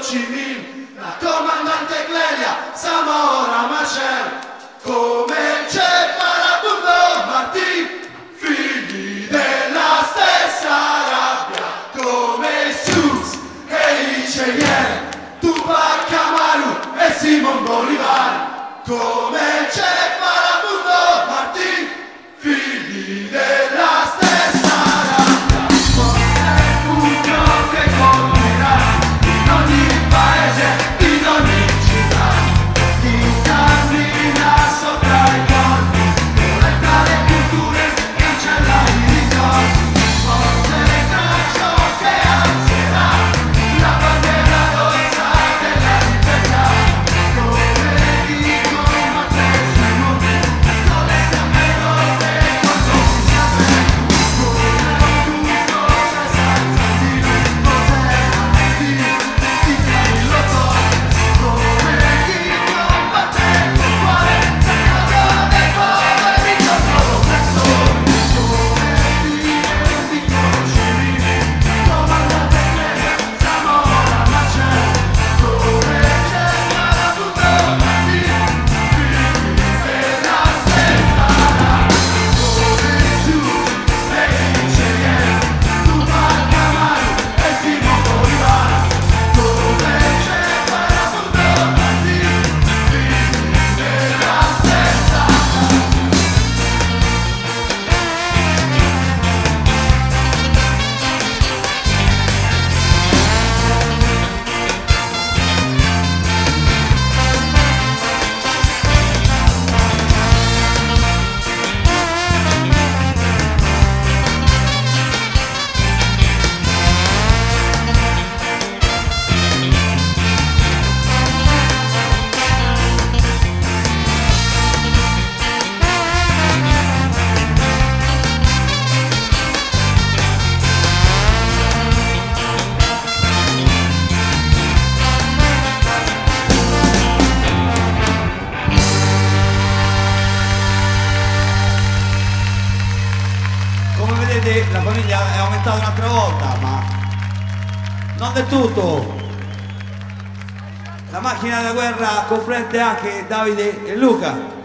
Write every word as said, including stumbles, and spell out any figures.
Chi Minh, la comandante Clelia, Samora Machel, come c'è Farabundo Martì, figli della stessa rabbia, come Sus e i Cheyenne, Tupac Amaru e Simon Bolivar, come c'è Farabundo Martì, figli della stessa rabbia, forse è pugno che colpirà in ogni paese, in ogni città, chi cammina sopra i corpi, collega le culture, cancella i ricordi, forse è traccio che alzerà la bandiera rossa della libertà, come dico ma te sei mondo, con le gambe rotte quando si sapere, come tu cosa sai sentire, cos'è la vita, ti chiami lo so, come dico ma te con quale saccato dei poveri sono persone, come dire di conoscermi, comandante Clelia, Samora Machel, come c'è Farabundo Martì, figli della stessa rabbia, come giù e i Cheyenne, Tupac Amaru e Simon Bolivar, come c'è Farabundo Martì, figli della stessa rabbia. Come vedete la famiglia è aumentata un'altra volta, ma non del tutto. La macchina da guerra comprende anche Davide e Luca.